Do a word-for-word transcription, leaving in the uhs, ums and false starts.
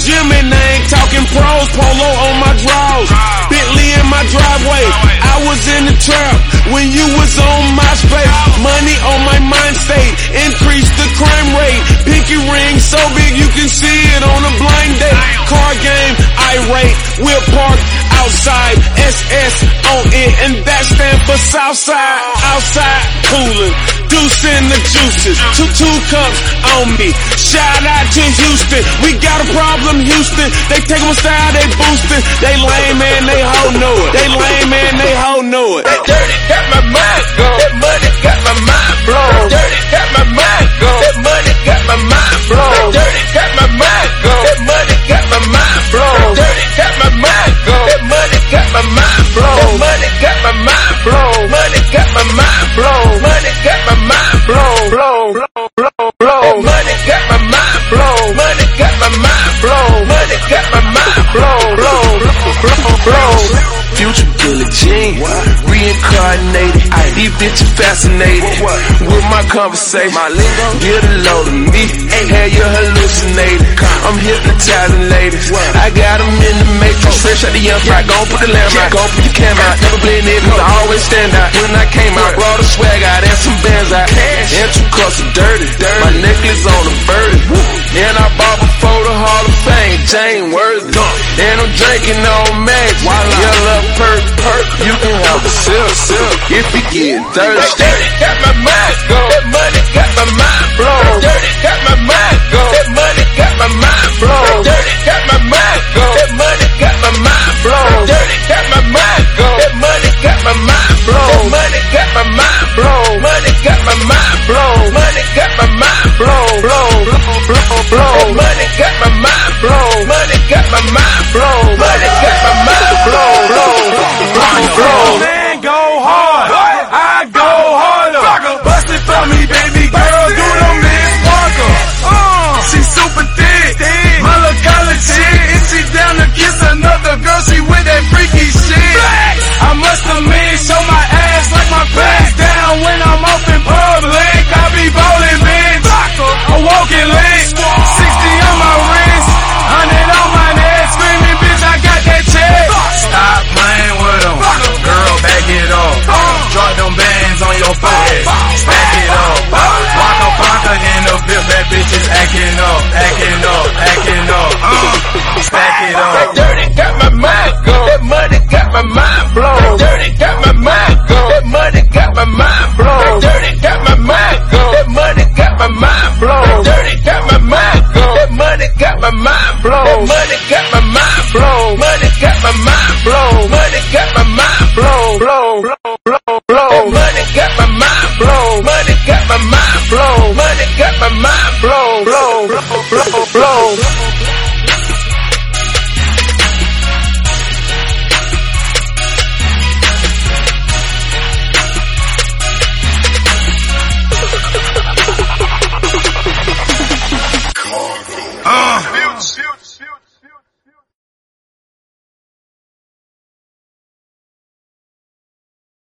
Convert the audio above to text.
gym and I ain't talking pros. Polo on my drawers, Bentley in my driveway. I was in the trap when you was on my space. Money on my mind state, increase the crime rate. Pinky ring so big you can see it on a blind date. Car game, irate, we'll park outside, S S on it, and that stand for Southside. Outside cooling, deuce in the juices, two two cups on me. Shout out to Houston, we got a problem, Houston. They take my style, they boostin'. They lame man, they hoe know it. They lame man, they hoe know it. That dirty got my mind gone. That money got my mind blown. That dirty got my mind gone. That money got my mind blown. That dirty got my mind gone. That money got my mind blown. That dirty got my mind gone. That money got my mind blown. That money got my mind blown. Money got my mind blown. Money got my mind blown. Blown, blown, blown. Money got my mind blown. Money got my mind blown. Money got my mind blown. Blown, blown, blown. Future Billie Jean, reincarnated. These bitches fascinated with my conversation. My lingo, get a load of me. Hey, you hallucinating. I'm hypnotizing ladies. I got them in the matrix. Fresh out the young fry, gon' put the lamb out. Gon' put the cam out. Never blend in, cause I always stand out. When I came out, brought a swag out and some bands out. And two cups of dirty. My necklace on a birdie. And I bought before the Hall of Fame. Jane Worthy. And I'm drinking on Max. Yellow perk, perk. You can have a sip, sip. If you get thirsty. That dirty got my mind gone. That money got my mind blown. That dirty got my mind gone. That money got my mind blown. That dirty got my mind gone. That money got my mind blown. That dirty got my mind gone. That money got my mind blown. That money got my mind blown. Money got my mind blown. Money got my mind blown. Blown, blown, blown. Money got my mind blown. Money got my mind blown. Money got my mind blown. Blown, blown, blown. Man, go hard. I go harder. Bust it for me, baby girl. Do them Miss Parker. Uh, she super thick. My little college chick. If she down to kiss another girl, she with that freaky shit. I must admit, show my ass like my pants down when I'm off in public. I be bowling, bitch. A walking lick. sixty on my wrist. one hundred on my neck. Screaming, bitch, I got that check. Stop playing with them. Girl, back it up. Drop them bands on your forehead. Stack it up. Walk a Parker in the whip, that bitch is acting up.